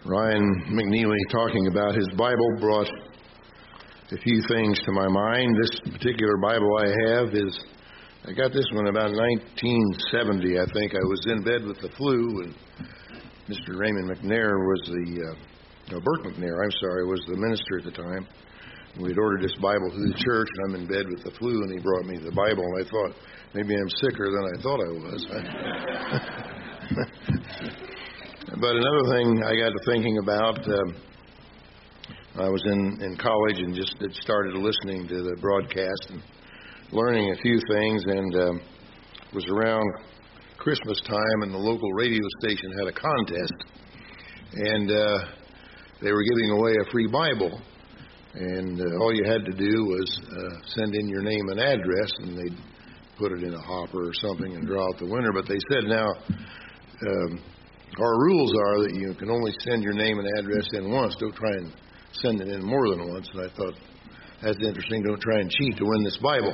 Ryan McNeely talking about his Bible brought a few things to my mind. This particular Bible I have I got this one about 1970, I think. I was in bed with the flu, and Mr. Raymond McNair was Bert McNair, was the minister at the time. We'd ordered this Bible through the church, and I'm in bed with the flu, and he brought me the Bible, and I thought, maybe I'm sicker than I thought I was. But another thing I got to thinking about, I was in college and just had started listening to the broadcast and learning a few things, and it was around Christmas time, and the local radio station had a contest, and they were giving away a free Bible, and all you had to do was send in your name and address, and they'd put it in a hopper or something and draw out the winner. But they said, now, our rules are that you can only send your name and address in once. Don't try and send it in more than once. And I thought, that's interesting. Don't try and cheat to win this Bible.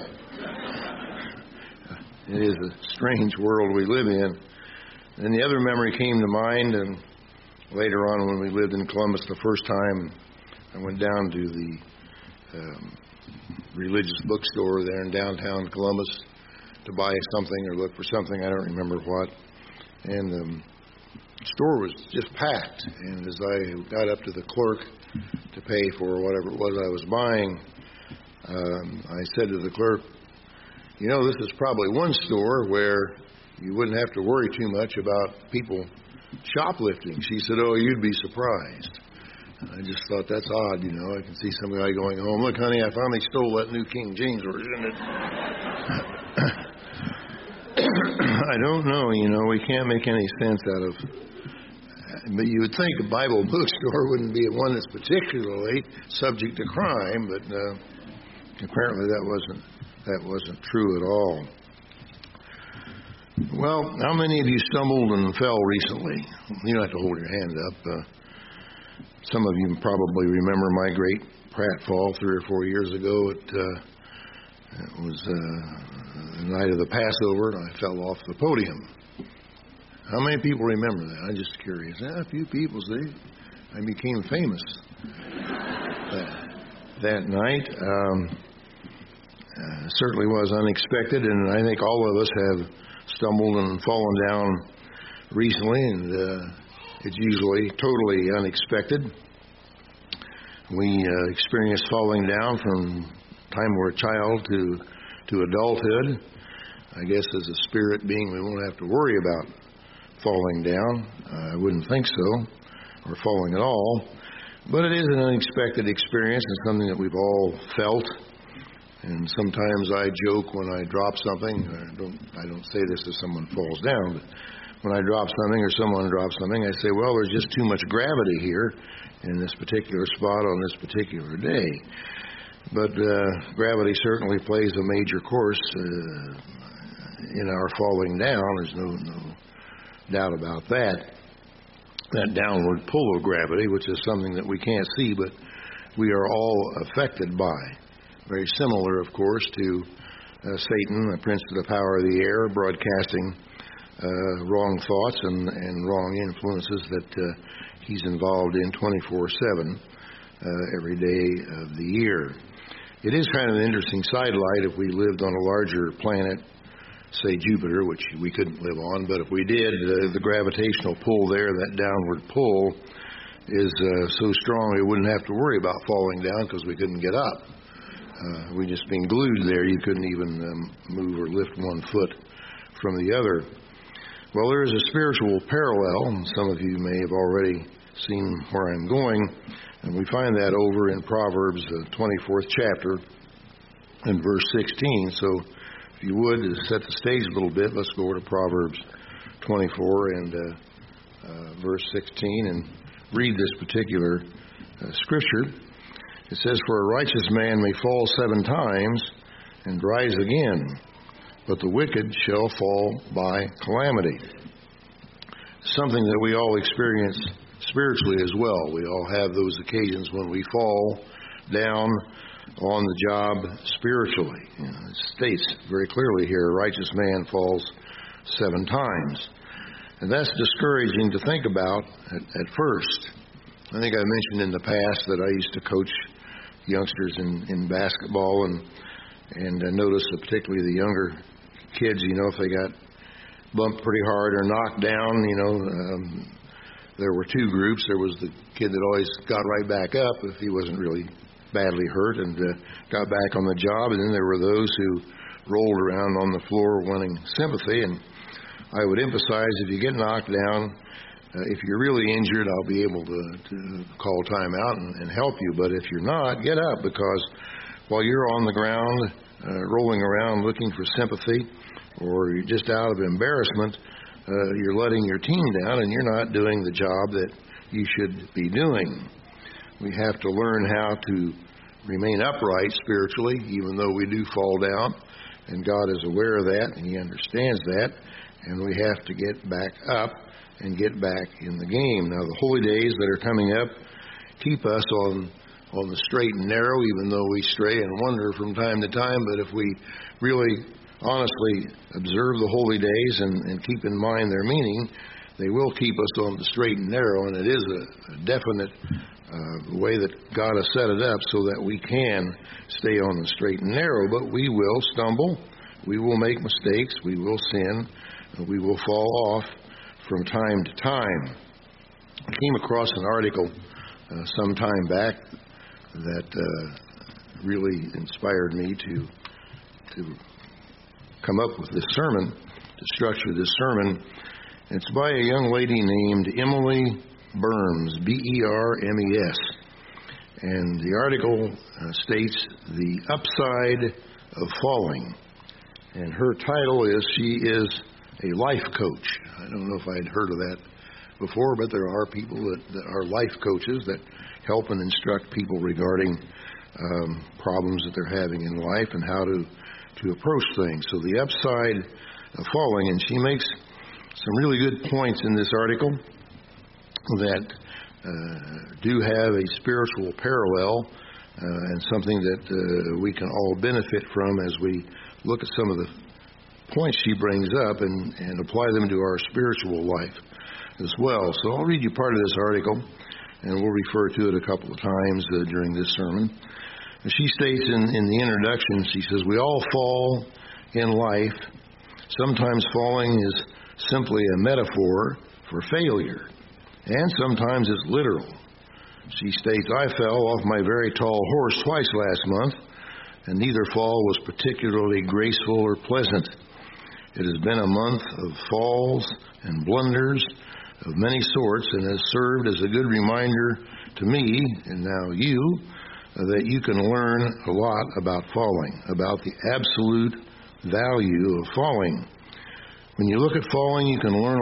It is a strange world we live in. And the other memory came to mind, and later on when we lived in Columbus the first time, I went down to the religious bookstore there in downtown Columbus to buy something or look for something. I don't remember what. And the store was just packed. And as I got up to the clerk to pay for whatever it was I was buying, I said to the clerk, you know, this is probably one store where you wouldn't have to worry too much about people shoplifting. She said, oh, you'd be surprised. And I just thought, that's odd, you know. I can see some guy going home, look, honey, I finally stole that New King James Version. I don't know, you know, we can't make any sense out of, but you would think a Bible bookstore wouldn't be one that's particularly subject to crime, but apparently that wasn't true at all. Well, how many of you stumbled and fell recently? You don't have to hold your hand up. Some of you probably remember my great pratfall 3 or 4 years ago. It was the night of the Passover, and I fell off the podium. How many people remember that? I'm just curious. A few people, see. I became famous that night. Certainly was unexpected, and I think all of us have stumbled and fallen down recently, and it's usually totally unexpected. We experience falling down from time we're a child to adulthood. I guess as a spirit being, we won't have to worry about falling down. I wouldn't think so, or falling at all. But it is an unexpected experience and something that we've all felt. And sometimes I joke when I drop something. I don't say this as someone falls down, but when I drop something or someone drops something, I say, well, there's just too much gravity here in this particular spot on this particular day. But gravity certainly plays a major course in our falling down. There's no doubt about that. That downward pull of gravity, which is something that we can't see, but we are all affected by. Very similar, of course, to Satan, the prince of the power of the air, broadcasting wrong thoughts and wrong influences that he's involved in 24/7 every day of the year. It is kind of an interesting sidelight if we lived on a larger planet, say Jupiter, which we couldn't live on, but if we did, the gravitational pull there, that downward pull, is so strong we wouldn't have to worry about falling down because we couldn't get up. We just being glued there, you couldn't even move or lift one foot from the other. Well, there is a spiritual parallel, and some of you may have already seen where I'm going, and we find that over in Proverbs, the 24th chapter, and verse 16. So, if you would, to set the stage a little bit, let's go over to Proverbs 24 and verse 16 and read this particular scripture. It says, for a righteous man may fall 7 times and rise again, but the wicked shall fall by calamity. Something that we all experience spiritually as well. We all have those occasions when we fall down on the job spiritually. You know, it states very clearly here, a righteous man falls 7 times. And that's discouraging to think about at first. I think I mentioned in the past that I used to coach youngsters in basketball, and I noticed that particularly the younger kids, if they got bumped pretty hard or knocked down, there were two groups. There was the kid that always got right back up if he wasn't really badly hurt and got back on the job, and then there were those who rolled around on the floor wanting sympathy. And I would emphasize, if you get knocked down, if you're really injured, I'll be able to call time out and help you. But if you're not, get up, because while you're on the ground rolling around looking for sympathy, or you're just out of embarrassment, you're letting your team down and you're not doing the job that you should be doing. We have to learn how to remain upright spiritually, even though we do fall down, and God is aware of that and He understands that, and we have to get back up and get back in the game. Now, the holy days that are coming up keep us on the straight and narrow, even though we stray and wander from time to time. But if we really honestly observe the holy days and keep in mind their meaning, they will keep us on the straight and narrow, and it is a definite way that God has set it up so that we can stay on the straight and narrow. But we will stumble, we will make mistakes, we will sin, we will fall off from time to time. I came across an article some time back that really inspired me to come up with this sermon, to structure this sermon. It's by a young lady named Emily Bermes, B-E-R-M-E-S. And the article states The Upside of Falling. And her title is, she is a life coach. I don't know if I'd heard of that before, but there are people that are life coaches that help and instruct people regarding problems that they're having in life and how to approach things. So the upside of falling, and she makes some really good points in this article that do have a spiritual parallel and something that we can all benefit from as we look at some of the points she brings up and apply them to our spiritual life as well. So I'll read you part of this article, and we'll refer to it a couple of times during this sermon. She states in the introduction, she says, we all fall in life. Sometimes falling is simply a metaphor for failure, and sometimes it's literal. She states, I fell off my very tall horse twice last month, and neither fall was particularly graceful or pleasant. It has been a month of falls and blunders of many sorts, and has served as a good reminder to me, and now you, that you can learn a lot about falling, about the absolute value of falling. When you look at falling, you can learn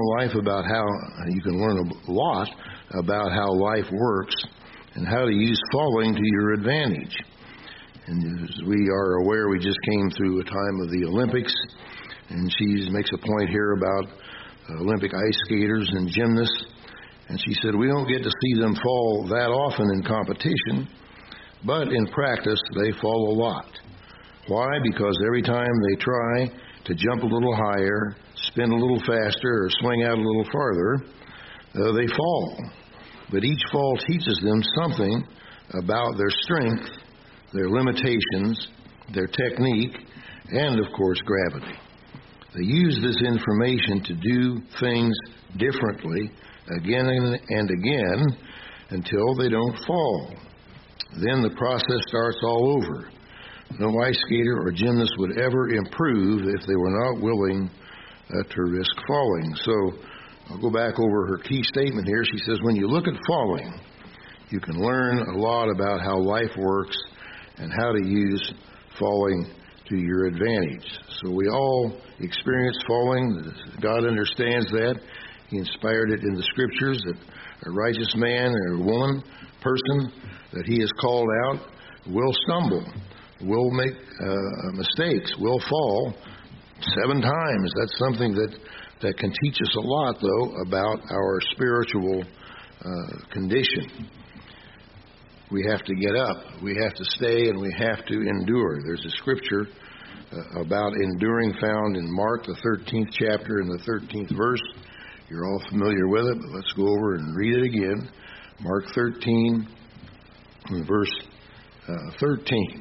a lot about how life works and how to use falling to your advantage. And as we are aware, we just came through a time of the Olympics, and she makes a point here about Olympic ice skaters and gymnasts. And she said, we don't get to see them fall that often in competition, but in practice, they fall a lot. Why? Because every time they try to jump a little higher, spin a little faster, or swing out a little farther, they fall. But each fall teaches them something about their strength, their limitations, their technique, and, of course, gravity. They use this information to do things differently again and again until they don't fall. Then the process starts all over. No ice skater or gymnast would ever improve if they were not willing to risk falling. So I'll go back over her key statement here. She says, when you look at falling, you can learn a lot about how life works and how to use falling to your advantage. So we all experience falling. God understands that. He inspired it in the Scriptures that a righteous man or woman, person that He has called out will stumble, will make mistakes, will fall 7 times. That's something that can teach us a lot, though, about our spiritual condition. We have to get up, we have to stay, and we have to endure. There's a scripture about enduring found in Mark, the 13th chapter and the 13th verse. You're all familiar with it, but let's go over and read it again. Mark 13, verse 13.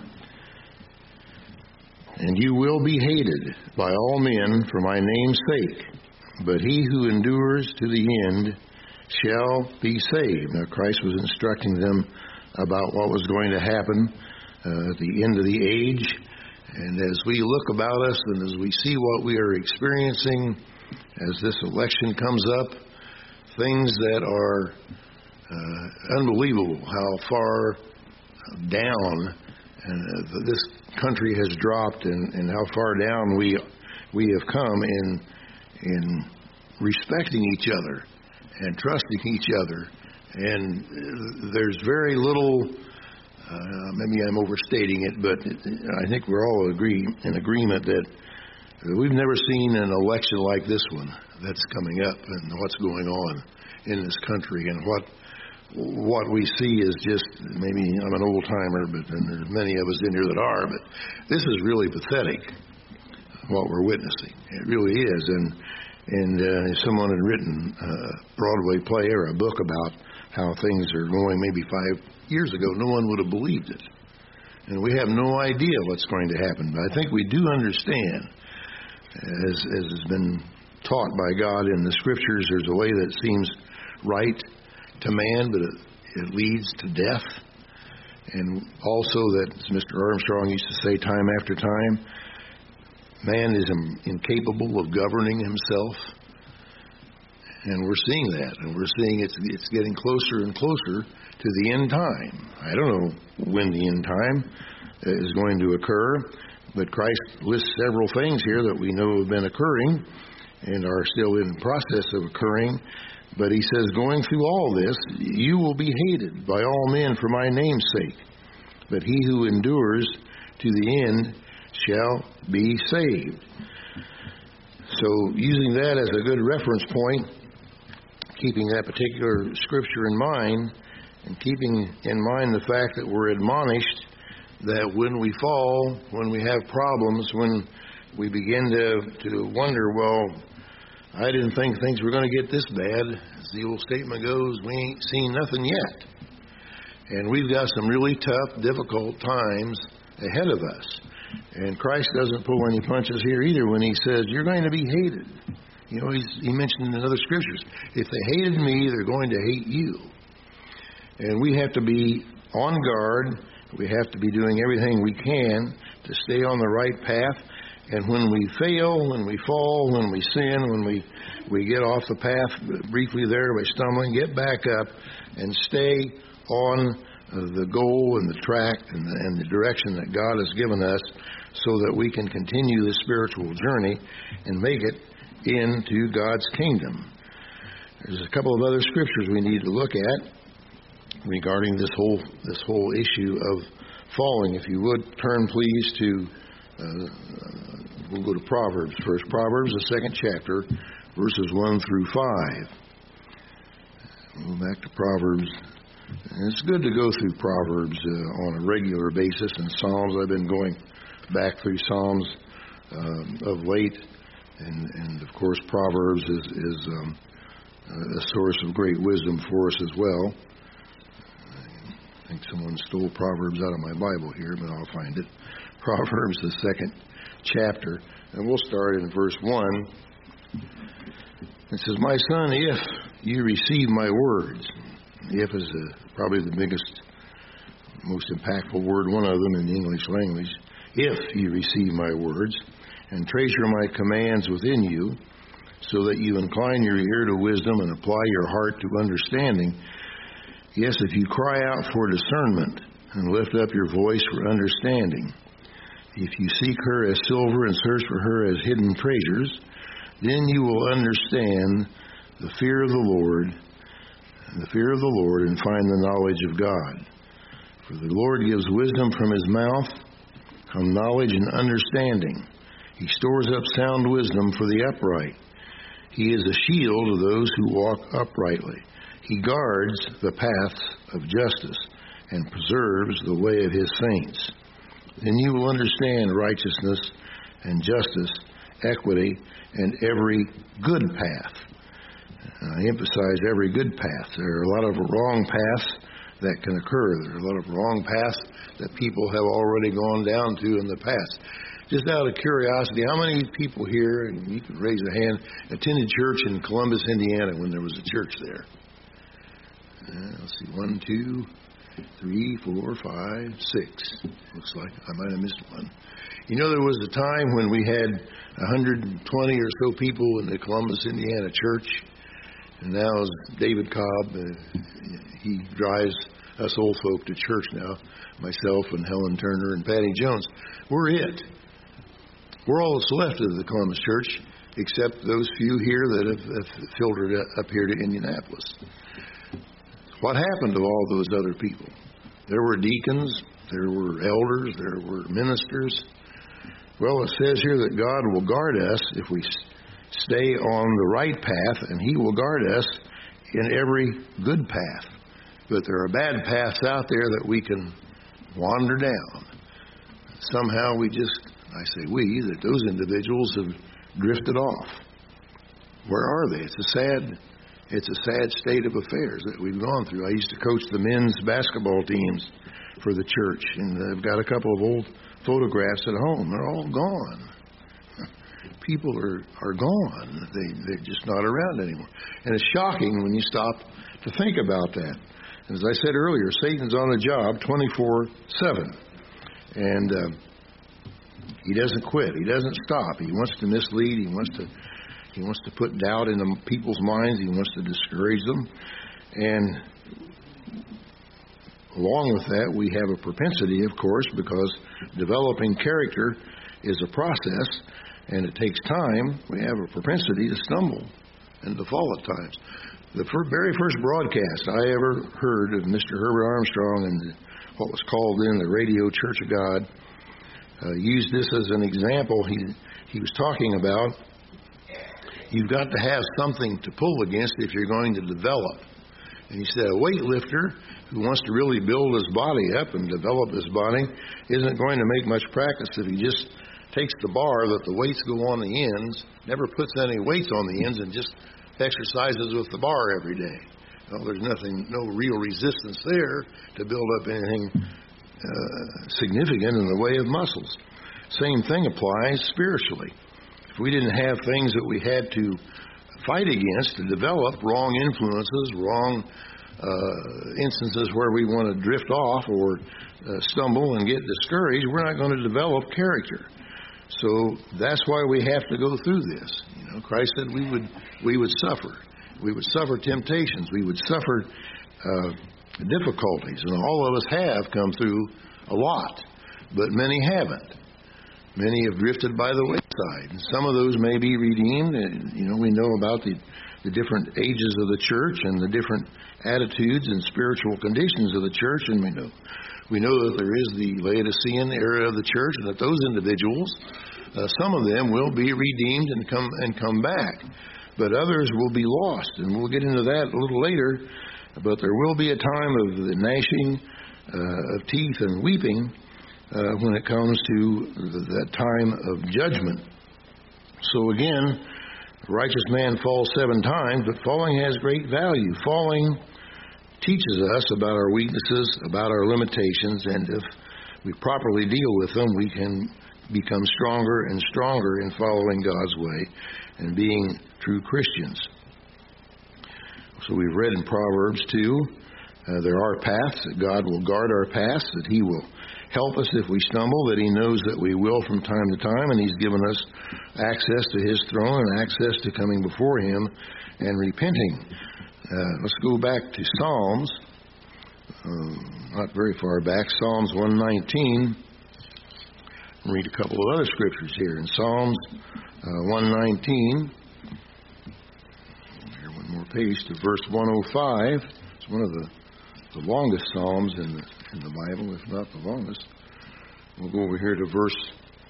And you will be hated by all men for my name's sake, but he who endures to the end shall be saved. Now, Christ was instructing them about what was going to happen at the end of the age. And as we look about us and as we see what we are experiencing as this election comes up, things that are unbelievable how far down this country has dropped and how far down we have come in respecting each other and trusting each other. And there's very little, maybe I'm overstating it, but I think we're all in agreement that we've never seen an election like this one that's coming up and what's going on in this country. And what we see is just, maybe I'm an old-timer, but and there's many of us in here that are, but this is really pathetic, what we're witnessing. It really is. And if someone had written a Broadway play or a book about how things are going maybe 5 years ago, no one would have believed it. And we have no idea what's going to happen. But I think we do understand, as has been taught by God in the Scriptures, there's a way that seems right to man, but it leads to death. And also that, as Mr. Armstrong used to say time after time, man is incapable of governing himself. And we're seeing that. And we're seeing it's getting closer and closer to the end time. I don't know when the end time is going to occur, but Christ lists several things here that we know have been occurring and are still in the process of occurring. But he says, going through all this, you will be hated by all men for my name's sake. But he who endures to the end shall be saved. So using that as a good reference point, keeping that particular scripture in mind, and keeping in mind the fact that we're admonished that when we fall, when we have problems, when we begin to wonder, well, I didn't think things were going to get this bad. As the old statement goes, we ain't seen nothing yet. And we've got some really tough, difficult times ahead of us. And Christ doesn't pull any punches here either when he says, you're going to be hated. You know, he mentioned in other scriptures, if they hated me, they're going to hate you. And we have to be on guard. We have to be doing everything we can to stay on the right path. And when we fail, when we fall, when we sin, when we get off the path briefly there by stumbling, get back up and stay on the goal and the track and the direction that God has given us so that we can continue the spiritual journey and make it into God's kingdom. There's a couple of other scriptures we need to look at regarding this whole issue of falling. If you would, turn please to we'll go to Proverbs first. Proverbs, the second chapter, verses 1 through 5. We'll go back to Proverbs. And it's good to go through Proverbs on a regular basis. And Psalms, I've been going back through Psalms of late. And of course, Proverbs is a source of great wisdom for us as well. I think someone stole Proverbs out of my Bible here, but I'll find it. Proverbs, the second chapter. And we'll start in verse 1. It says, my son, if you receive my words. If is probably the biggest, most impactful word, one of them in the English language. If you receive my words and treasure my commands within you, so that you incline your ear to wisdom and apply your heart to understanding. Yes, if you cry out for discernment and lift up your voice for understanding. If you seek her as silver and search for her as hidden treasures, then you will understand the fear of the Lord, and find the knowledge of God. For the Lord gives wisdom from his mouth, come knowledge and understanding. He stores up sound wisdom for the upright. He is a shield of those who walk uprightly. He guards the paths of justice and preserves the way of his saints. Then you will understand righteousness and justice, equity, and every good path. I emphasize every good path. There are a lot of wrong paths that can occur. There are a lot of wrong paths that people have already gone down to in the past. Just out of curiosity, how many people here, and you can raise a hand, attended church in Columbus, Indiana when there was a church there? Let's see, 1, 2, 3, 4, 5, 6. Looks like I might have missed one. You know, there was a time when we had 120 or so people in the Columbus, Indiana church. And now David Cobb, he drives us old folk to church now, myself and Helen Turner and Patty Jones. We're it. We're all that's left of the Columbus church, except those few here that have filtered up here to Indianapolis. What happened to all those other people? There were deacons, there were elders, there were ministers. Well, it says here that God will guard us if we stay on the right path, and He will guard us in every good path. But there are bad paths out there that we can wander down. Somehow we just, I say we, that those individuals have drifted off. Where are they? It's a sad state of affairs that we've gone through. I used to coach the men's basketball teams for the church, and I've got a couple of old photographs at home. They're all gone. People are gone. They're just not around anymore. And it's shocking when you stop to think about that. As I said earlier, Satan's on the job 24/7. And he doesn't quit. He doesn't stop. He wants to mislead. He wants to put doubt into people's minds. He wants to discourage them. And along with that, we have a propensity, of course, because developing character is a process, and it takes time. We have a propensity to stumble and to fall at times. The very first broadcast I ever heard of Mr. Herbert Armstrong and what was called then the Radio Church of God used this as an example. He was talking about you've got to have something to pull against if you're going to develop. And he said a weightlifter who wants to really build his body up and develop his body isn't going to make much practice if he just takes the bar that the weights go on the ends, never puts any weights on the ends, and just exercises with the bar every day. Well, there's no real resistance there to build up anything significant in the way of muscles. Same thing applies spiritually. If we didn't have things that we had to fight against to develop, wrong influences, wrong instances where we want to drift off or stumble and get discouraged, we're not going to develop character. So that's why we have to go through this. You know, Christ said we would suffer. We would suffer temptations. We would suffer difficulties. And all of us have come through a lot, but many haven't. Many have drifted by the wayside. And some of those may be redeemed. And, you know, we know about the different ages of the church and the different attitudes and spiritual conditions of the church. And we know that there is the Laodicean era of the church, and that those individuals, some of them will be redeemed and come back. But others will be lost. And we'll get into that a little later. But there will be a time of the gnashing of teeth and weeping when it comes to that time of judgment. So again, the righteous man falls 7 times, but falling has great value. Falling teaches us about our weaknesses, about our limitations, and if we properly deal with them, we can become stronger and stronger in following God's way and being true Christians. So we've read in Proverbs 2, there are paths, that God will guard our paths, that He will help us if we stumble, that He knows that we will from time to time, and He's given us access to His throne and access to coming before Him and repenting. Let's go back to Psalms, not very far back, Psalms 119. Read a couple of other scriptures here. In Psalms 119, here one more page to verse 105. It's one of the longest Psalms in the Bible, if not the longest. We'll go over here to verse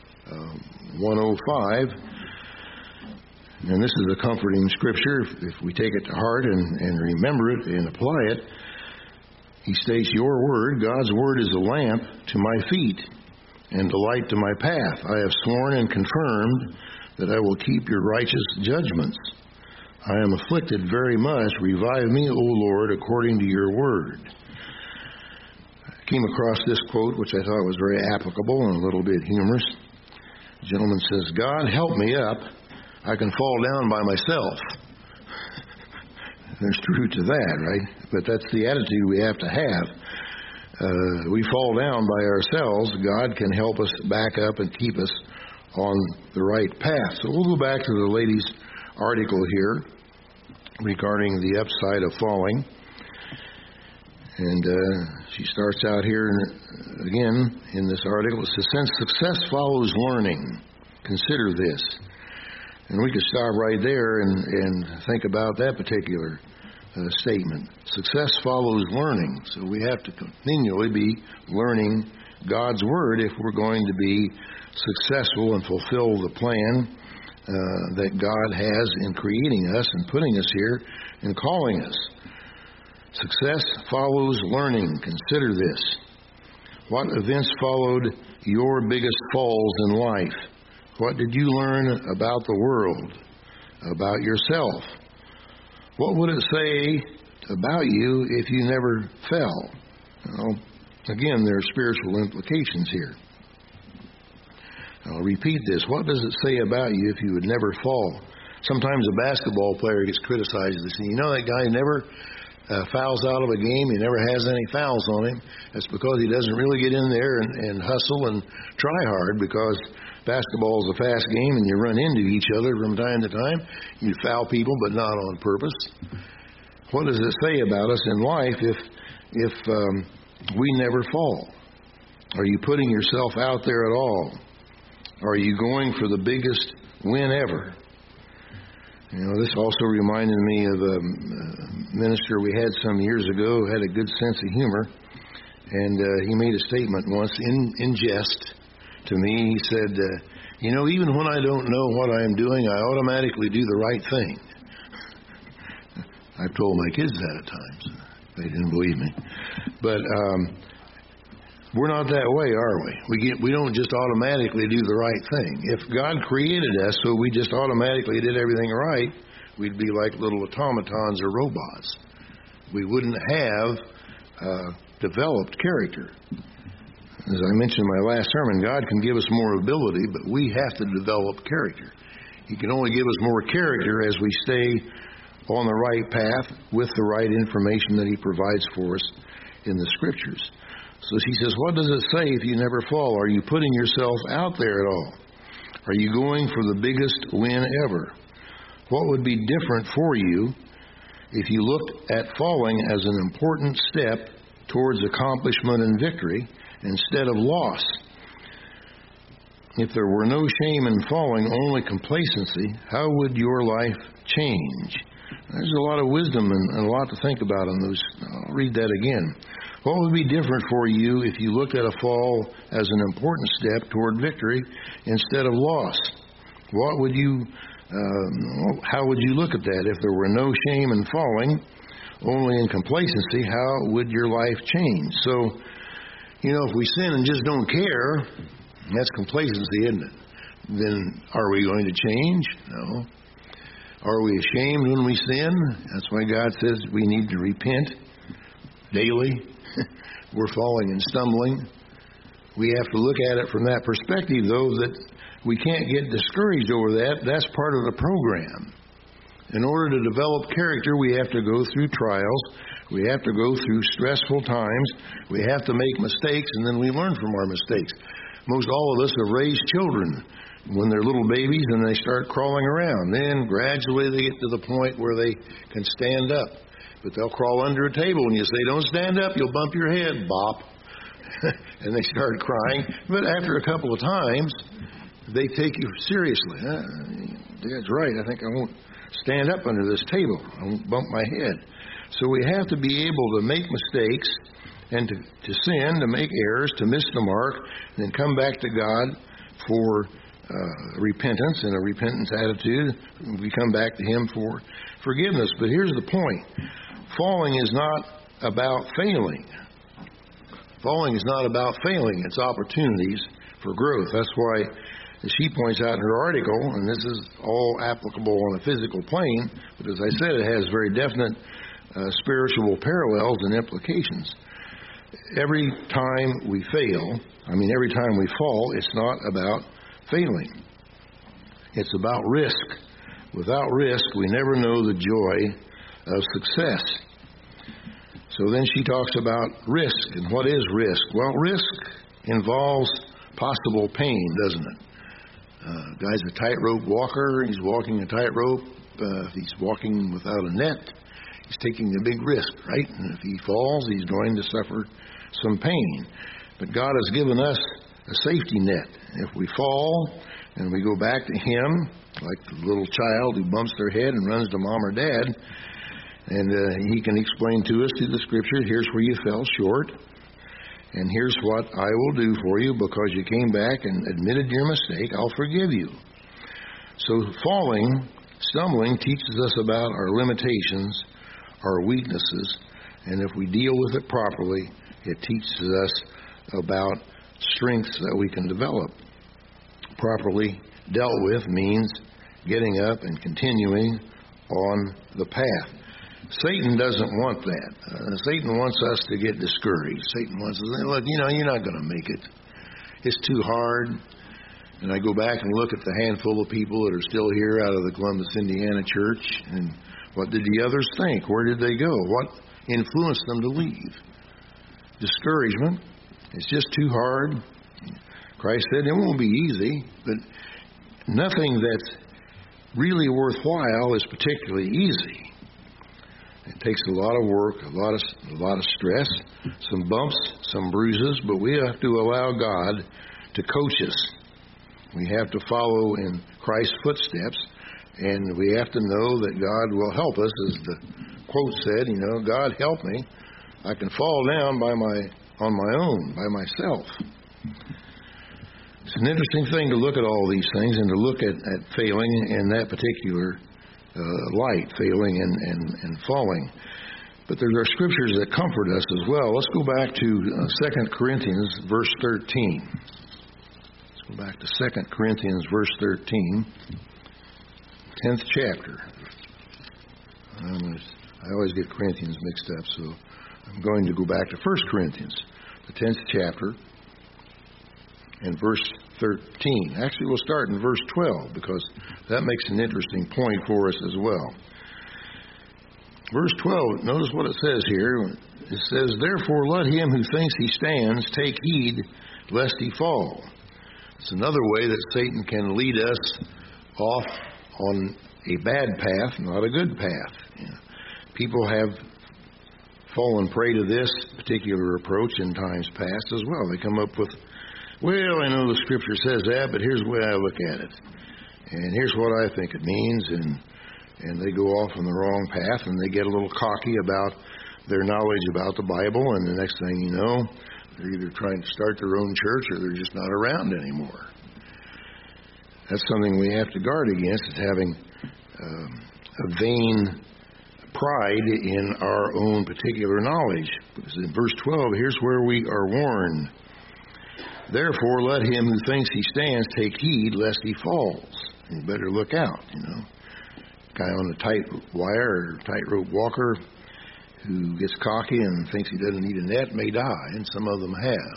105. And this is a comforting scripture if we take it to heart and remember it and apply it. He states, your word, God's word, is a lamp to my feet and a light to my path. I have sworn and confirmed that I will keep your righteous judgments. I am afflicted very much. Revive me, O Lord, according to your word. I came across this quote, which I thought was very applicable and a little bit humorous. The gentleman says, God, help me up. I can fall down by myself. There's truth to that, right? But that's the attitude we have to have. We fall down by ourselves. God can help us back up and keep us on the right path. So we'll go back to the lady's article here regarding the upside of falling. And she starts out here again in this article. It says, since success follows learning, consider this. And we could stop right there and think about that particular statement. Success follows learning. So we have to continually be learning God's Word if we're going to be successful and fulfill the plan that God has in creating us and putting us here and calling us. Success follows learning. Consider this. What events followed your biggest falls in life? What did you learn about the world, about yourself? What would it say about you if you never fell? Well, again, there are spiritual implications here. I'll repeat this. What does it say about you if you would never fall? Sometimes a basketball player gets criticized. They say, you know, that guy never fouls out of a game. He never has any fouls on him. That's because he doesn't really get in there and hustle and try hard, because basketball is a fast game and you run into each other from time to time. You foul people, but not on purpose. What does it say about us in life if we never fall? Are you putting yourself out there at all? Are you going for the biggest win ever? You know, this also reminded me of a minister we had some years ago who had a good sense of humor. And he made a statement once in jest to me. He said, you know, even when I don't know what I'm doing, I automatically do the right thing. I've told my kids that at times. They didn't believe me. But we're not that way, are we? We don't just automatically do the right thing. If God created us so we just automatically did everything right, we'd be like little automatons or robots. We wouldn't have developed character. As I mentioned in my last sermon, God can give us more ability, but we have to develop character. He can only give us more character as we stay on the right path with the right information that He provides for us in the Scriptures. So she says, what does it say if you never fall? Are you putting yourself out there at all? Are you going for the biggest win ever? What would be different for you if you looked at falling as an important step towards accomplishment and victory instead of loss? If there were no shame in falling, only complacency, how would your life change? There's a lot of wisdom and a lot to think about on those. I'll read that again. What would be different for you if you looked at a fall as an important step toward victory instead of loss? What would you, how would you look at that? If there were no shame in falling, only in complacency, how would your life change? So, you know, if we sin and just don't care, that's complacency, isn't it? Then are we going to change? No. Are we ashamed when we sin? That's why God says we need to repent daily. We're falling and stumbling. We have to look at it from that perspective, though, that we can't get discouraged over that. That's part of the program. In order to develop character, we have to go through trials. We have to go through stressful times. We have to make mistakes, and then we learn from our mistakes. Most all of us have raised children when they're little babies and they start crawling around. Then gradually they get to the point where they can stand up. But they'll crawl under a table and you say, don't stand up, you'll bump your head, bop. And they start crying. But after a couple of times, they take you seriously. Dad's right, I think I won't stand up under this table. I won't bump my head. So we have to be able to make mistakes and to sin, to make errors, to miss the mark, and then come back to God for repentance and a repentance attitude. We come back to Him for forgiveness. But here's the point. Falling is not about failing. Falling is not about failing. It's opportunities for growth. That's why as she points out in her article, and this is all applicable on a physical plane, but as I said, it has very definite spiritual parallels and implications. Every time we fail, every time we fall, it's not about failing. It's about risk. Without risk, we never know the joy of success. So then she talks about risk. And what is risk? Well, risk involves possible pain, doesn't it? Guy's a tightrope walker. He's walking a tightrope. If he's walking without a net, he's taking a big risk, right? And if he falls, he's going to suffer some pain. But God has given us a safety net. If we fall and we go back to Him, like the little child who bumps their head and runs to mom or dad, and He can explain to us through the Scripture, here's where you fell short, and here's what I will do for you because you came back and admitted your mistake. I'll forgive you. So stumbling teaches us about our limitations, our weaknesses, and if we deal with it properly, it teaches us about strengths that we can develop. Properly dealt with means getting up and continuing on the path. Satan doesn't want that. Satan wants us to get discouraged. Satan wants us to say, look, you're not going to make it. It's too hard. And I go back and look at the handful of people that are still here out of the Columbus, Indiana church, and what did the others think? Where did they go? What influenced them to leave? Discouragement. It's just too hard. Christ said it won't be easy, but nothing that's really worthwhile is particularly easy. It takes a lot of work, a lot of stress, some bumps, some bruises, but we have to allow God to coach us. We have to follow in Christ's footsteps, and we have to know that God will help us, as the quote said, God help me. I can fall down on my own, by myself. It's an interesting thing to look at all these things and to look at failing in that particular light, failing and falling. But there are scriptures that comfort us as well. Let's go back to 2 Corinthians, verse 13. Let's go back to 2 Corinthians, verse 13, 10th chapter. I always get Corinthians mixed up, so I'm going to go back to 1 Corinthians, the 10th chapter, and verse 13. Actually, we'll start in verse 12 because that makes an interesting point for us as well. Verse 12, notice what it says here. It says, therefore let him who thinks he stands take heed lest he fall. It's another way that Satan can lead us off on a bad path, not a good path. People have fallen prey to this particular approach in times past as well. They come up with, well, I know the Scripture says that, but here's the way I look at it. And here's what I think it means. And they go off on the wrong path, and they get a little cocky about their knowledge about the Bible, and the next thing you know, they're either trying to start their own church or they're just not around anymore. That's something we have to guard against, is having a vain pride in our own particular knowledge. Because in verse 12, here's where we are warned. Therefore, let him who thinks he stands take heed lest he falls. You better look out, Guy on a tight wire or tightrope walker who gets cocky and thinks he doesn't need a net may die, and some of them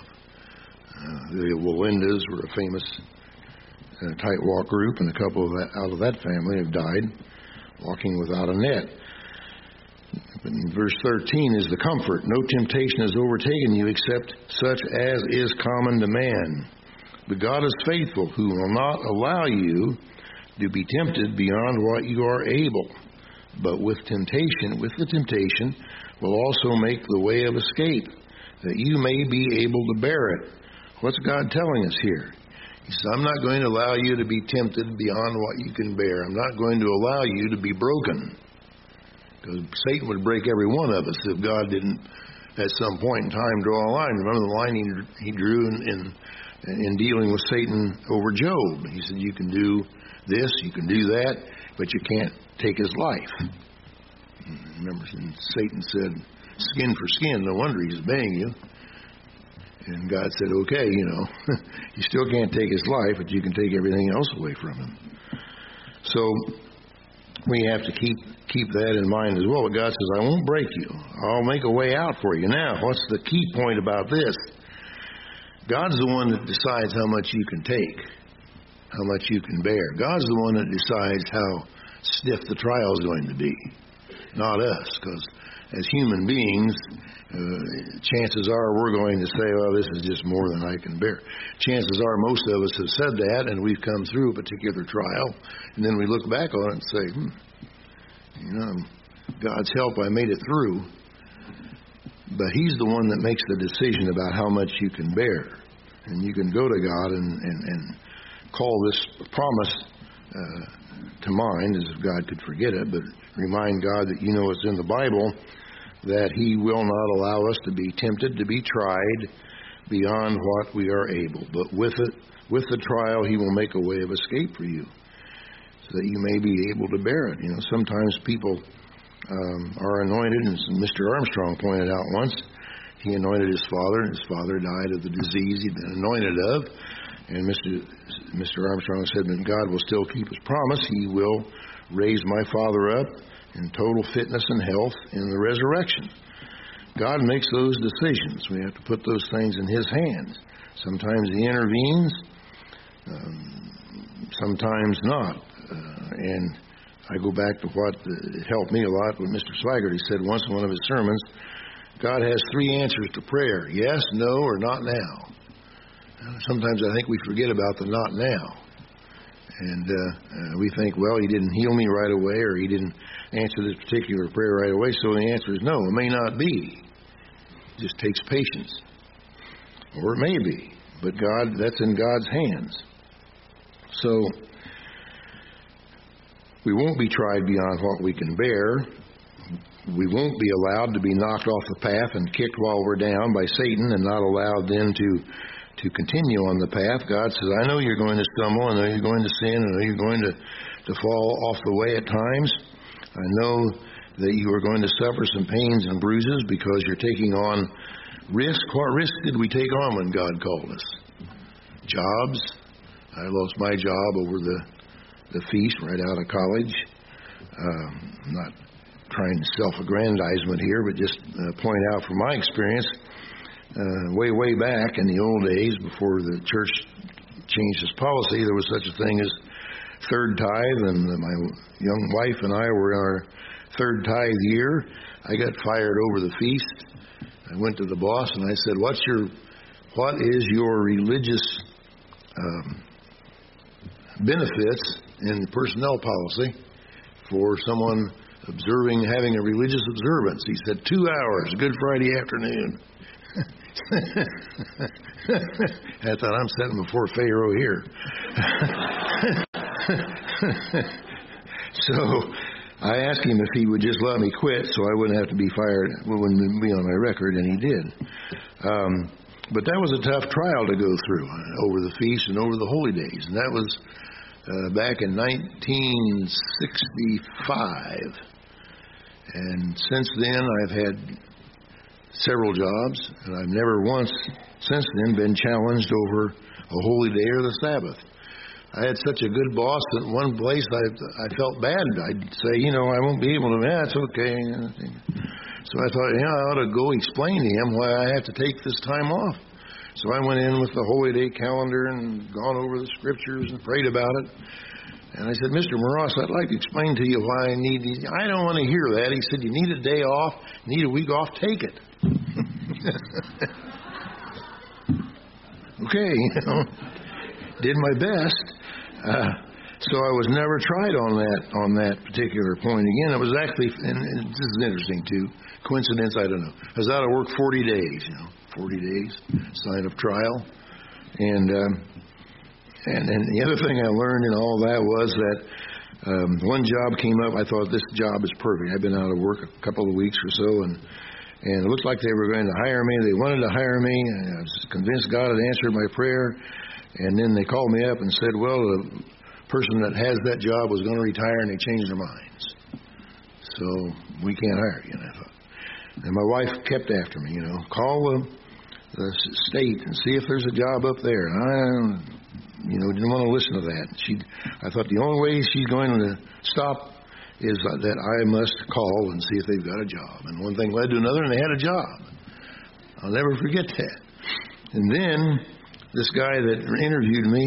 have. The Wallendas were a famous tight walk group, and a couple out of that family have died walking without a net. But in verse 13 is the comfort. No temptation has overtaken you except such as is common to man. But God is faithful, who will not allow you to be tempted beyond what you are able. But with the temptation will also make the way of escape, that you may be able to bear it. What's God telling us here? He says, I'm not going to allow you to be tempted beyond what you can bear. I'm not going to allow you to be broken. Because Satan would break every one of us if God didn't, at some point in time, draw a line. Remember the line he drew in dealing with Satan over Job. He said, you can do this, you can do that, but you can't take his life. Remember, Satan said, skin for skin, no wonder he's obeying you. And God said, okay, you still can't take his life, but you can take everything else away from him. So we have to keep that in mind as well. But God says, I won't break you. I'll make a way out for you. Now, what's the key point about this? God's the one that decides how much you can take, how much you can bear. God's the one that decides how stiff the trial is going to be, not us, because as human beings, chances are we're going to say, well, this is just more than I can bear. Chances are most of us have said that, and we've come through a particular trial, and then we look back on it and say, God's help, I made it through. But he's the one that makes the decision about how much you can bear. And you can go to God and call this promise to mind, as if God could forget it, but remind God that it's in the Bible that he will not allow us to be tempted, to be tried beyond what we are able. But with the trial, he will make a way of escape for you so that you may be able to bear it. Sometimes people are anointed, and Mr. Armstrong pointed out once, he anointed his father, and his father died of the disease he'd been anointed of. And Mr. Armstrong said that God will still keep his promise. He will raise my father up in total fitness and health in the resurrection. God makes those decisions. We have to put those things in his hands. Sometimes he intervenes, sometimes not. And I go back to what helped me a lot with Mr. Swigert. He said once in one of his sermons, God has 3 answers to prayer: yes, no, or not now. Sometimes I think we forget about the not now. And we think, well, he didn't heal me right away, or he didn't answer this particular prayer right away, so the answer is no. It may not be. It just takes patience. Or it may be. But that's in God's hands. So we won't be tried beyond what we can bear. We won't be allowed to be knocked off the path and kicked while we're down by Satan, and not allowed then to continue on the path. God says, I know you're going to stumble, I know you're going to sin, I know you're going to fall off the way at times. I know that you are going to suffer some pains and bruises because you're taking on risk. What risk did we take on when God called us? Jobs. I lost my job over the feast right out of college. I'm not trying self-aggrandizement here, but just point out from my experience, way back in the old days, before the church changed its policy, there was such a thing as third tithe, and my young wife and I were in our third tithe year. I got fired over the feast. I went to the boss and I said, what is your religious benefits in the personnel policy for someone having a religious observance? He said, 2 hours, Good Friday afternoon. I thought, I'm sitting before Pharaoh here. So I asked him if he would just let me quit so I wouldn't have to be fired, wouldn't be on my record, and he did. But that was a tough trial to go through over the feast and over the holy days. And that was back in 1965. And since then, I've had several jobs, and I've never once since then been challenged over a holy day or the Sabbath. I had such a good boss that in one place I felt bad. I'd say, I won't be able to. That's okay. So I thought, I ought to go explain to him why I have to take this time off. So I went in with the holy day calendar and gone over the scriptures and prayed about it. And I said, Mr. Moros, I'd like to explain to you why I need these. I don't want to hear that. He said, you need a day off, need a week off, take it. Okay, did my best. So I was never tried on that particular point again. It was actually, and this is interesting too, coincidence, I don't know. I was out of work 40 days, 40 days, sign of trial. And the other thing I learned in all that was that one job came up. I thought, this job is perfect. I'd been out of work a couple of weeks or so, and it looked like they were going to hire me. They wanted to hire me. And I was convinced God had answered my prayer. And then they called me up and said, well, the person that has that job was going to retire, and they changed their minds. So we can't hire you. And I thought, and my wife kept after me, call the state and see if there's a job up there. And I, didn't want to listen to that. I thought the only way she's going to stop is that I must call and see if they've got a job. And one thing led to another, and they had a job. I'll never forget that. And then this guy that interviewed me,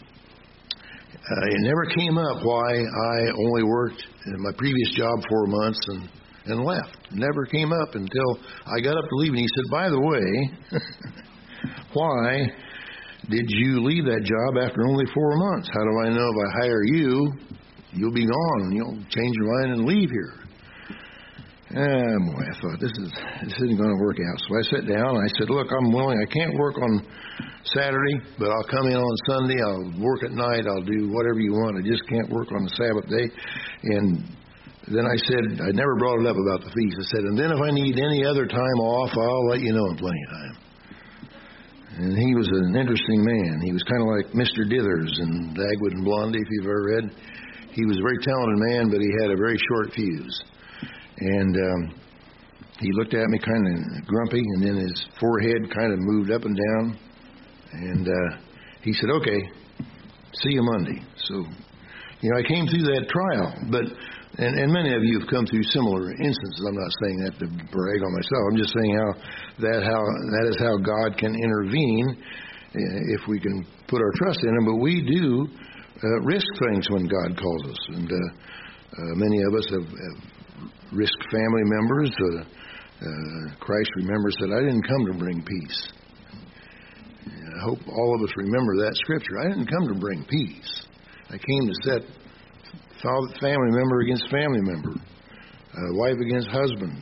it never came up why I only worked in my previous job 4 months and left. It never came up until I got up to leave, and he said, by the way, why did you leave that job after only 4 months? How do I know if I hire you, you'll be gone and you'll change your mind and leave here? Boy, I thought, this isn't going to work out. So I sat down and I said, look, I'm willing. I can't work on Saturday, but I'll come in on Sunday. I'll work at night. I'll do whatever you want. I just can't work on the Sabbath day. And then I said, I never brought it up about the feast. I said, and then if I need any other time off, I'll let you know in plenty of time. And he was an interesting man. He was kind of like Mr. Dithers in Dagwood and Blondie, if you've ever read. He was a very talented man, but he had a very short fuse. And he looked at me kind of grumpy, and then his forehead kind of moved up and down. And he said, okay, see you Monday. So, I came through that trial. And many of you have come through similar instances. I'm not saying that to brag on myself. I'm just saying that is how God can intervene if we can put our trust in Him. But we do risk things when God calls us. And many of us have risked family members. Christ remembers that I didn't come to bring peace. I hope all of us remember that scripture. I didn't come to bring peace. I came to set family member against family member, wife against husband.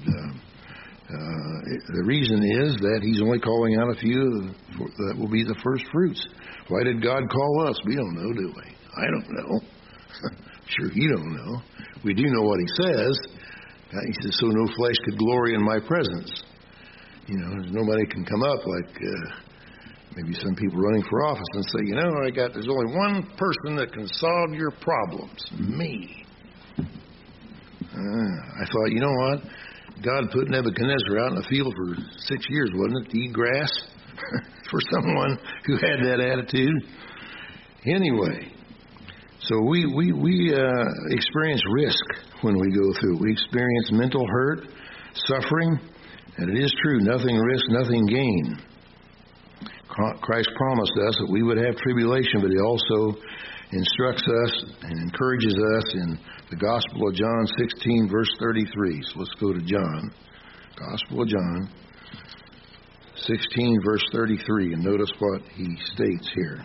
The reason is that He's only calling out a few that will be the first fruits. Why did God call us? We don't know, do we? I don't know. Sure, you don't know. We do know what He says. He says, so no flesh could glory in my presence. Nobody can come up like maybe some people running for office and say, there's only one person that can solve your problems, me. I thought, you know what? God put Nebuchadnezzar out in the field for 6 years, wasn't it, to eat grass for someone who had that attitude. Anyway, so we experience risk when we go through. We experience mental hurt, suffering, and it is true, nothing risk, nothing gain. Christ promised us that we would have tribulation, but He also instructs us and encourages us in the Gospel of John 16, verse 33. So let's go to John, Gospel of John 16, verse 33, and notice what He states here.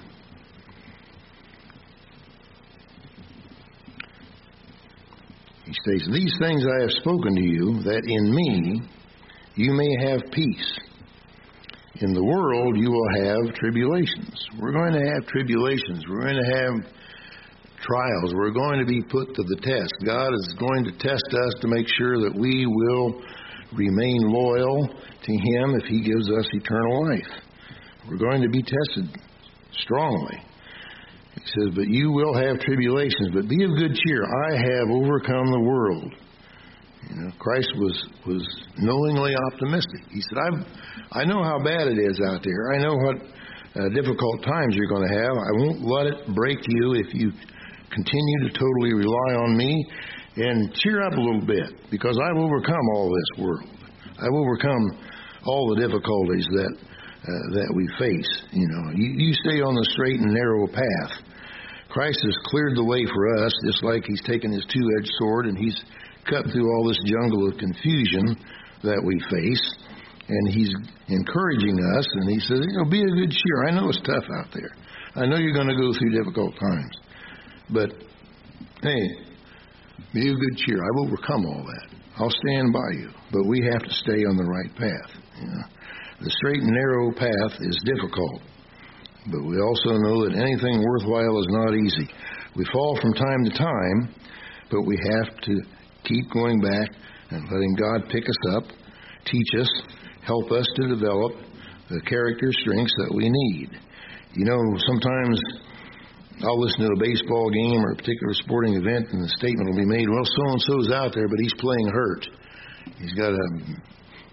He states, these things I have spoken to you, that in me you may have peace. In the world you will have tribulations. We're going to have tribulations. We're going to have trials. We're going to be put to the test. God is going to test us to make sure that we will remain loyal to Him if He gives us eternal life. We're going to be tested strongly. He says, but you will have tribulations, but be of good cheer. I have overcome the world. Christ was knowingly optimistic. He said, I know how bad it is out there. I know what difficult times you're going to have. I won't let it break you if you continue to totally rely on me. And cheer up a little bit, because I've overcome all this world. I've overcome all the difficulties that we face. You stay on the straight and narrow path. Christ has cleared the way for us, just like He's taken His two-edged sword and He's cut through all this jungle of confusion that we face. And He's encouraging us, and He says, be of good cheer. I know it's tough out there. I know you're going to go through difficult times. But, hey, be of good cheer. I've overcome all that. I'll stand by you. But we have to stay on the right path. The straight and narrow path is difficult. But we also know that anything worthwhile is not easy. We fall from time to time, but we have to keep going back and letting God pick us up, teach us, help us to develop the character strengths that we need. Sometimes I'll listen to a baseball game or a particular sporting event, and the statement will be made, well, so-and-so's out there, but he's playing hurt. He's got a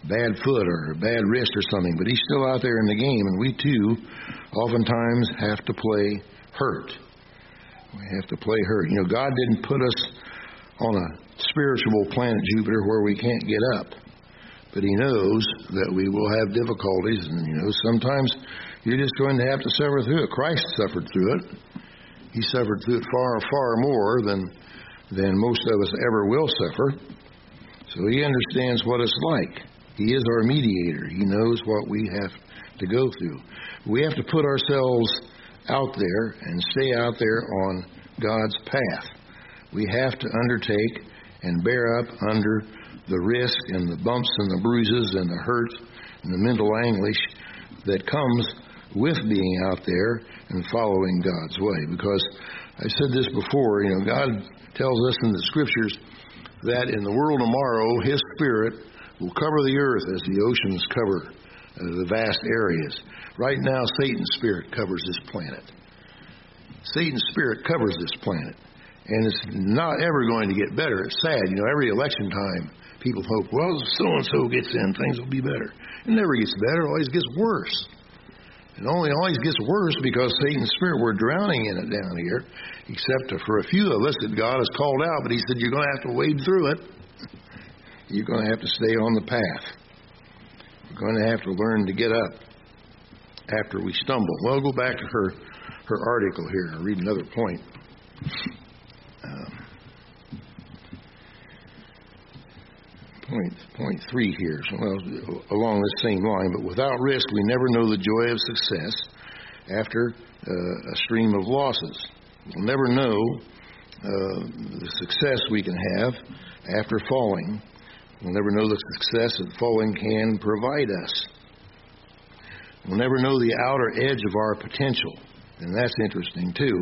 bad foot or a bad wrist or something, but he's still out there in the game, and we too oftentimes have to play hurt. We have to play hurt. You know, God didn't put us on a spiritual planet Jupiter where we can't get up, but he knows that we will have difficulties, and you know, sometimes you're just going to have to suffer through it. Christ suffered through it. He suffered through it far, far more than most of us ever will suffer. So he understands what it's like. He is our mediator. He knows what we have to go through. We have to put ourselves out there and stay out there on God's path. We have to undertake and bear up under the risk and the bumps and the bruises and the hurt and the mental anguish that comes with being out there and following God's way. Because I said this before, you know, God tells us in the Scriptures that in the world tomorrow, His Spirit will cover the earth as the oceans cover the vast areas. Right now, Satan's spirit covers this planet. Satan's spirit covers this planet. And it's not ever going to get better. It's sad. You know, every election time, people hope, well, if so-and-so gets in, things will be better. It never gets better. It always gets worse. It always gets worse because Satan's spirit, we're drowning in it down here, except for a few of us that God has called out. But he said, you're going to have to wade through it. You're going to have to stay on the path. You're going to have to learn to get up after we stumble. Well, I'll go back to her article here. I'll read another point. Point 3 here, so, well, along this same line, but without risk, we never know the joy of success after a stream of losses. We'll never know the success we can have after falling. We'll never know the success that falling can provide us. We'll never know the outer edge of our potential, and that's interesting too.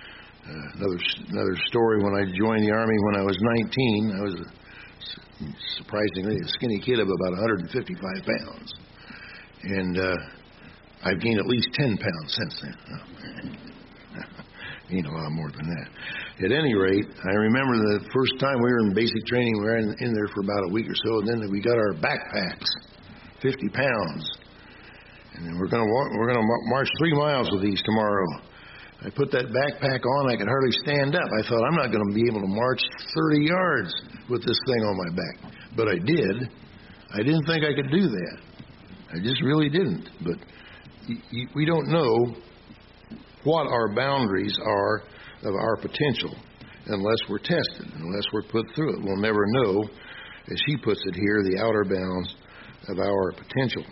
Another story, when I joined the Army when I was 19, I was surprisingly a skinny kid of about 155 pounds. And I've gained at least 10 pounds since then. Gained a lot more than that. At any rate, I remember the first time we were in basic training, we were in there for about a week or so, and then we got our backpacks, 50 pounds. And then we're going to march 3 miles with these tomorrow. I put that backpack on, I could hardly stand up. I thought, I'm not going to be able to march 30 yards with this thing on my back. But I did. I didn't think I could do that. I just really didn't. But we don't know what our boundaries are of our potential unless we're tested, unless we're put through it. We'll never know, as she puts it here, the outer bounds of our potential.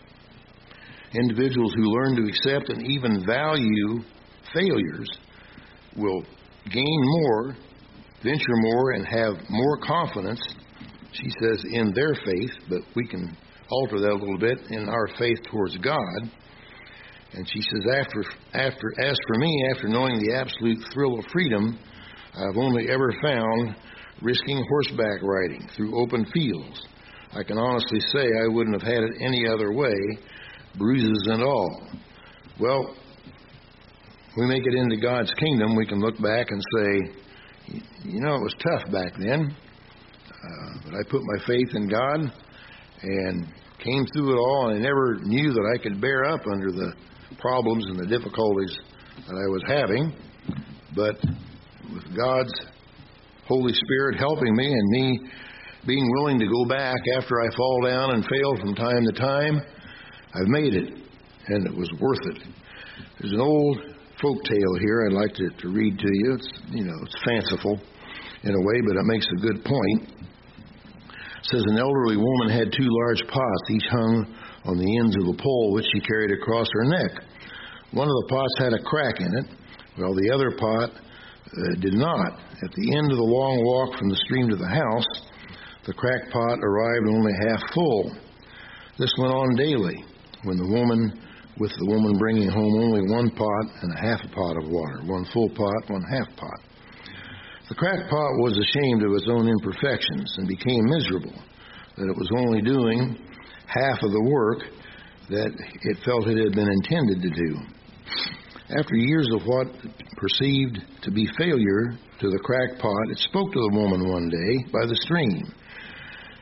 Individuals who learn to accept and even value failures will gain more, venture more, and have more confidence, she says, in their faith, but we can alter that a little bit, in our faith towards God. And she says, as for me, after knowing the absolute thrill of freedom, I've only ever found risking horseback riding through open fields. I can honestly say I wouldn't have had it any other way, bruises and all. Well, we make it into God's kingdom, we can look back and say, you know, it was tough back then, but I put my faith in God and came through it all, and I never knew that I could bear up under the problems and the difficulties that I was having. But with God's Holy Spirit helping me and me being willing to go back after I fall down and fail from time to time, I've made it, and it was worth it. There's an old folk tale here I'd like to read to you. It's fanciful in a way, but it makes a good point. It says, an elderly woman had 2 large pots, each hung on the ends of a pole which she carried across her neck. One of the pots had a crack in it, while the other pot did not. At the end of the long walk from the stream to the house, the cracked pot arrived only half full. This went on daily, with the woman bringing home only 1 pot and a half a pot of water, 1 full pot, 1 half pot. The cracked pot was ashamed of its own imperfections and became miserable that it was only doing half of the work that it felt it had been intended to do. After years of what perceived to be failure to the cracked pot, it spoke to the woman one day by the stream.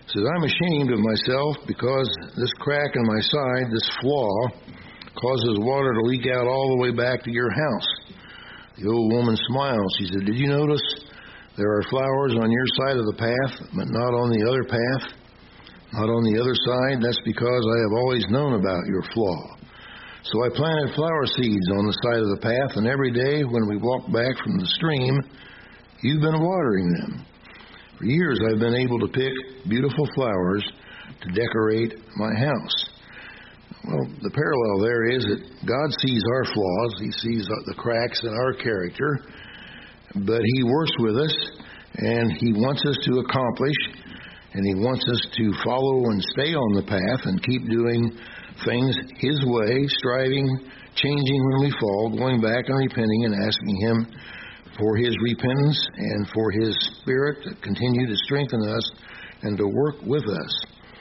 says, I'm ashamed of myself because this crack in my side, this flaw, causes water to leak out all the way back to your house. The old woman smiled. She said, did you notice there are flowers on your side of the path, but not on the other path? Not on the other side? That's because I have always known about your flaw. So I planted flower seeds on the side of the path, and every day when we walk back from the stream, you've been watering them. For years I've been able to pick beautiful flowers to decorate my house. Well, the parallel there is that God sees our flaws. He sees the cracks in our character, but He works with us, and He wants us to accomplish, and He wants us to follow and stay on the path and keep doing things His way, striving, changing when we fall, going back and repenting and asking Him for His repentance and for His Spirit to continue to strengthen us and to work with us.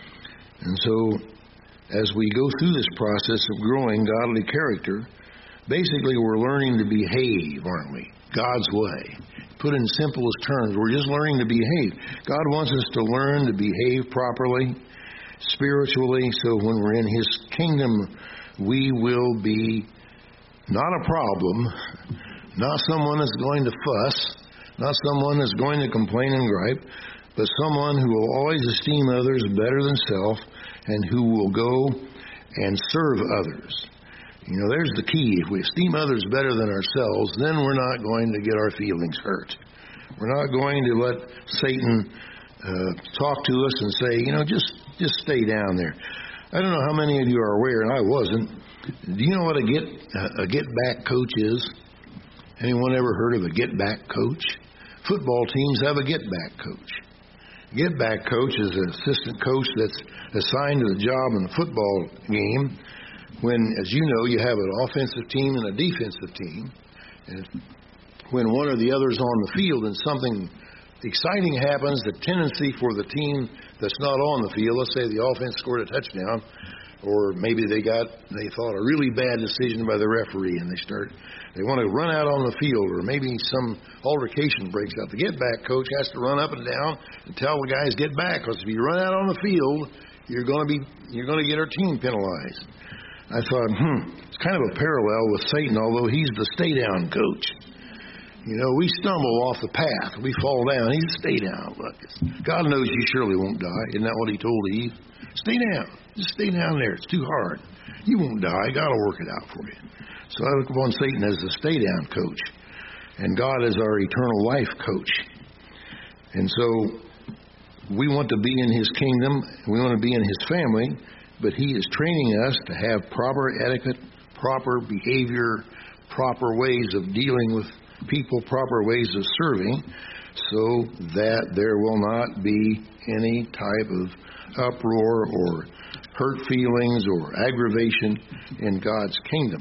And so, as we go through this process of growing godly character, basically we're learning to behave, aren't we? God's way. Put in simplest terms, we're just learning to behave. God wants us to learn to behave properly, spiritually, so when we're in His kingdom, we will be not a problem, not someone that's going to fuss, not someone that's going to complain and gripe, but someone who will always esteem others better than self and who will go and serve others. You know, there's the key. If we esteem others better than ourselves, then we're not going to get our feelings hurt. We're not going to let Satan talk to us and say, you know, just stay down there. I don't know how many of you are aware, and I wasn't. Do you know what a get-back coach is? Anyone ever heard of a get-back coach? Football teams have a get-back coach. Get-back coach is an assistant coach that's assigned to the job in the football game when, as you know, you have an offensive team and a defensive team. And when one or the other is on the field and something exciting happens, the tendency for the team that's not on the field, let's say the offense scored a touchdown, or maybe they thought a really bad decision by the referee and they want to run out on the field, or maybe some altercation breaks out. The get-back coach has to run up and down and tell the guys get back, because if you run out on the field, you're going to get our team penalized. I thought, it's kind of a parallel with Satan, although he's the stay-down coach. You know, we stumble off the path. We fall down. He's stay down. Look, God knows you surely won't die. Isn't that what He told Eve? Stay down. Just stay down there. It's too hard. You won't die. God will work it out for you. So I look upon Satan as the stay-down coach, and God is our eternal life coach. And so we want to be in His kingdom. We want to be in His family, but He is training us to have proper etiquette, proper behavior, proper ways of dealing with people, proper ways of serving, so that there will not be any type of uproar or hurt feelings or aggravation in God's kingdom.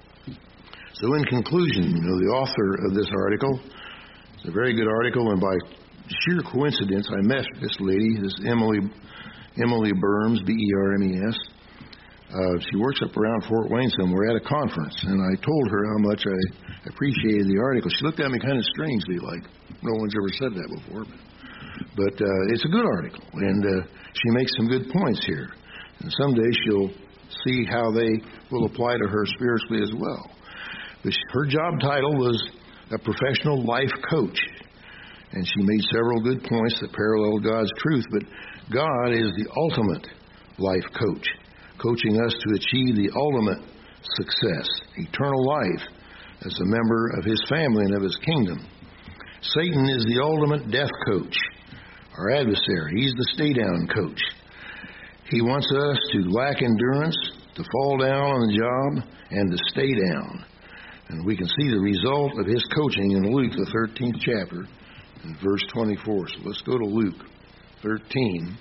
So in conclusion, you know, the author of this article, it's a very good article, and by sheer coincidence, I met this lady, this Emily Berms, B-E-R-M-E-S. She works up around Fort Wayne somewhere at a conference, and I told her how much I appreciated the article. She looked at me kind of strangely, like no one's ever said that before. But it's a good article, and she makes some good points here. And someday she'll see how they will apply to her spiritually as well. But her job title was a professional life coach, and she made several good points that parallel God's truth. But God is the ultimate life coach, coaching us to achieve the ultimate success, eternal life, as a member of His family and of His kingdom. Satan is the ultimate death coach, our adversary. He's the stay-down coach. He wants us to lack endurance, to fall down on the job, and to stay down. And we can see the result of his coaching in Luke, the 13th chapter, in verse 24. So let's go to Luke 13,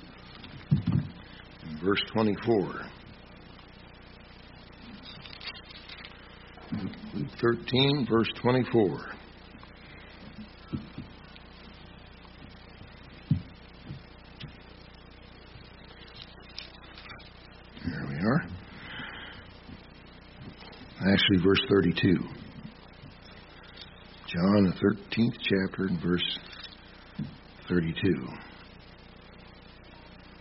verse 24. Luke 13, verse 24. There we are. Actually, verse 32. John, the 13th chapter, and verse 32.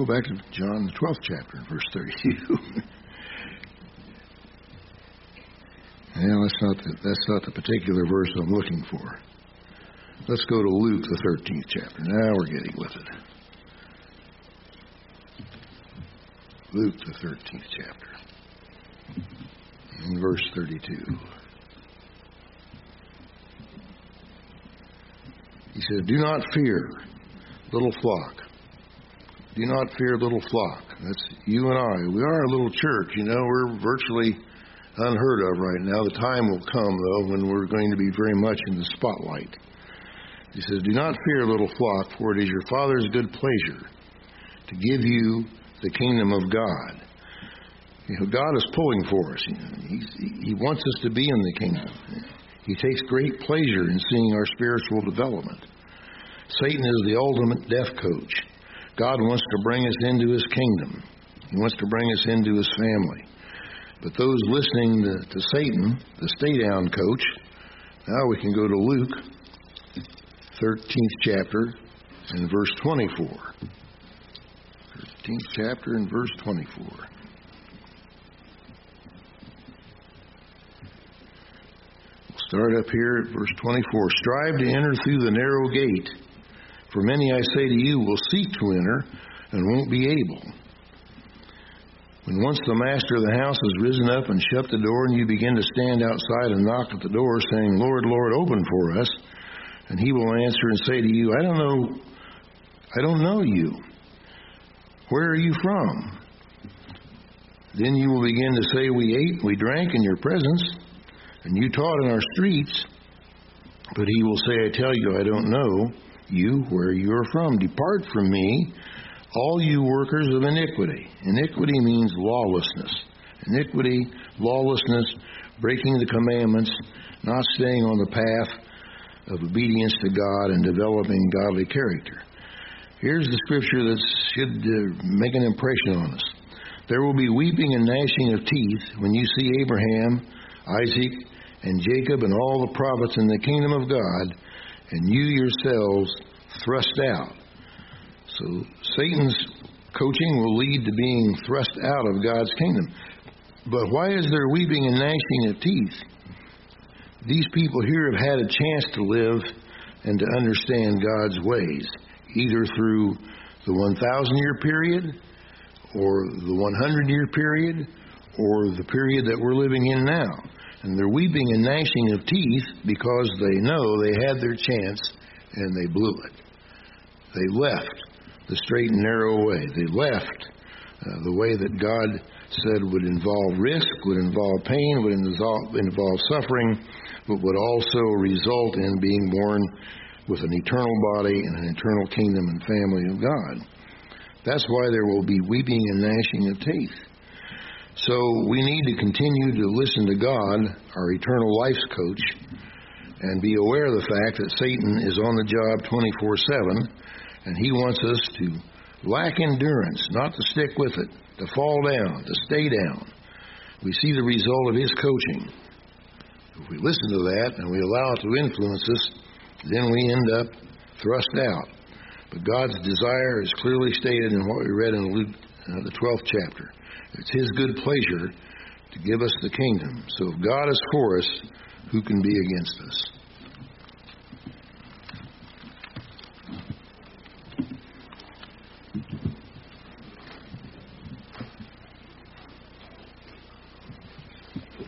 Go back to John, the 12th chapter, verse 32. That's not the particular verse I'm looking for. Let's go to Luke, the 13th chapter. Now we're getting with it. Luke, the 13th chapter, in verse 32. He said, "Do not fear, little flock. Do not fear, little flock." That's you and I. We are a little church. We're virtually unheard of right now. The time will come, though, when we're going to be very much in the spotlight. He says, "Do not fear, little flock, for it is your Father's good pleasure to give you the kingdom of God." God is pulling for us. He wants us to be in the kingdom. He takes great pleasure in seeing our spiritual development. Satan is the ultimate death coach. God wants to bring us into his kingdom. He wants to bring us into his family. But those listening to Satan, the stay-down coach, now we can go to Luke, 13th chapter, and verse 24. 13th chapter and verse 24. We'll start up here at verse 24. "Strive to enter through the narrow gate, for many, I say to you, will seek to enter and won't be able. When once the master of the house has risen up and shut the door, and you begin to stand outside and knock at the door, saying, 'Lord, Lord, open for us,' and he will answer and say to you, 'I don't know you. Where are you from?' Then you will begin to say, 'We ate, we drank in your presence, and you taught in our streets.' But he will say, 'I tell you, I don't know you, where you are from. Depart from me, all you workers of iniquity.'" Iniquity means lawlessness. Iniquity, lawlessness, breaking the commandments, not staying on the path of obedience to God and developing godly character. Here's the scripture that should make an impression on us. "There will be weeping and gnashing of teeth when you see Abraham, Isaac, and Jacob and all the prophets in the kingdom of God, and you yourselves thrust out." So Satan's coaching will lead to being thrust out of God's kingdom. But why is there weeping and gnashing of teeth? These people here have had a chance to live and to understand God's ways, either through the 1,000-year period or the 100-year period or the period that we're living in now. And they're weeping and gnashing of teeth because they know they had their chance and they blew it. They left the straight and narrow way. They left the way that God said would involve risk, would involve pain, would involve suffering, but would also result in being born with an eternal body and an eternal kingdom and family of God. That's why there will be weeping and gnashing of teeth. So we need to continue to listen to God, our eternal life's coach, and be aware of the fact that Satan is on the job 24/7, and he wants us to lack endurance, not to stick with it, to fall down, to stay down. We see the result of his coaching. If we listen to that and we allow it to influence us, then we end up thrust out. But God's desire is clearly stated in what we read in Luke, the 12th chapter. It's his good pleasure to give us the kingdom. So if God is for us, who can be against us?